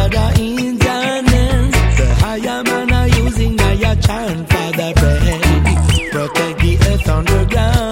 over the internet. The higher man are using higher chant for the bread. Protect the earth underground.